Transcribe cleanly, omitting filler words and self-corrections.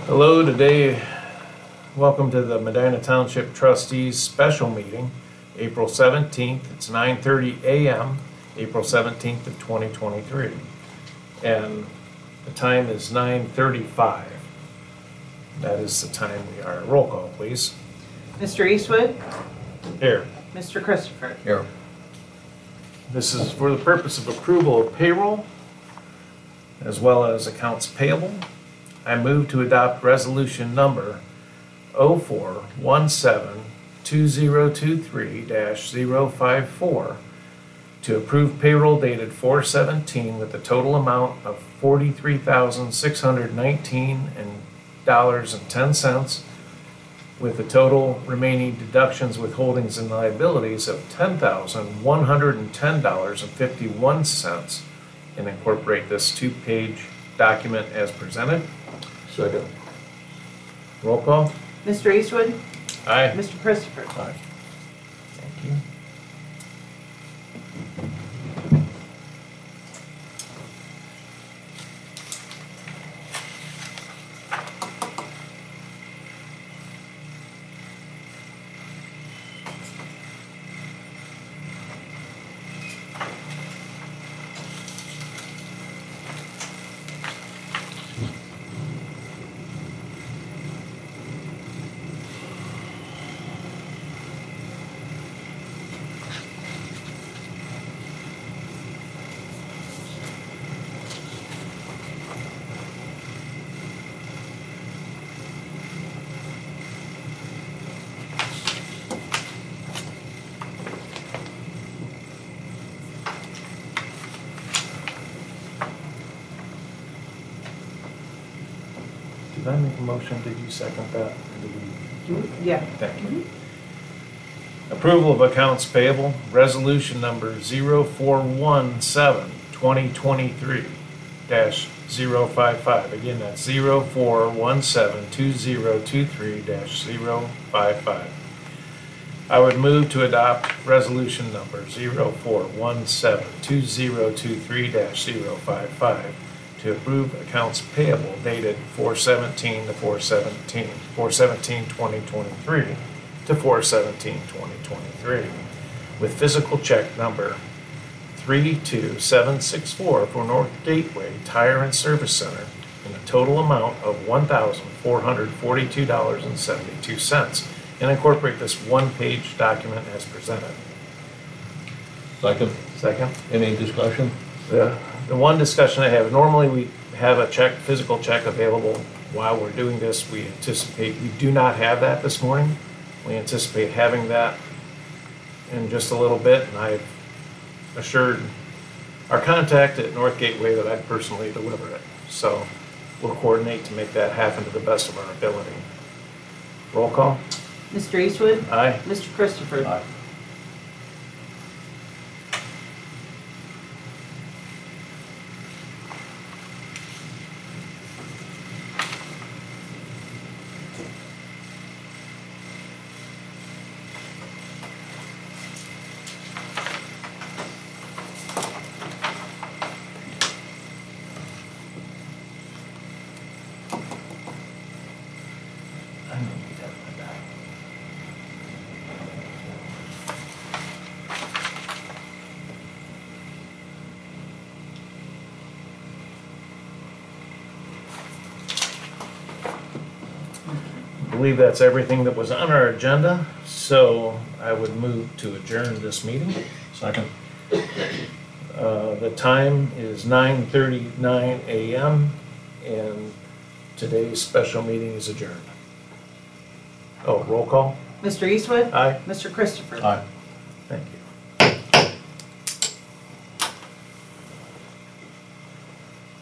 Hello, today, welcome to the Medina Township Trustees Special Meeting, April 17th. It's 9:30 a.m., April 17th of 2023. And the time is 9:35. That is the time we are. Roll call, please. Mr. Eastwood? Here. Mr. Christopher? Here. This is for the purpose of approval of payroll as well as accounts payable. I move to adopt resolution number 04172023-054 to approve payroll dated 4/17 with the total amount of $43,619.10 with the total remaining deductions, withholdings, and liabilities of $10,110.51 and incorporate this two-page document as presented. Second. Roll call. Mr. Eastwood? Aye. Mr. Christopher? Aye. Thank you. Did I make a motion? Did you second that? Or did we? Yeah. Thank you. Approval of accounts payable, resolution number 0417-2023-055. Again, that's 0417-2023-055. I would move to adopt resolution number 0417-2023-055 to approve accounts payable dated 4/17/2023 to 4/17/2023 with physical check number 32764 for North Gateway Tire and Service Center in a total amount of $1,442.72 and incorporate this one-page document as presented. Second. Second. Any discussion? The one discussion I have, normally we have a check, physical check available while we're doing this. We do not have that this morning. We anticipate having that in just a little bit, and I've assured our contact at North Gateway that I'd personally deliver it. So we'll coordinate to make that happen to the best of our ability. Roll call. Mr. Eastwood? Aye. Mr. Christopher? Aye. I know we have my back. I believe that's everything that was on our agenda, so I would move to adjourn this meeting. Second. The time is 9:39 a.m. and today's special meeting is adjourned. Oh, roll call? Mr. Eastwood? Aye. Mr. Christopher? Aye. Thank you.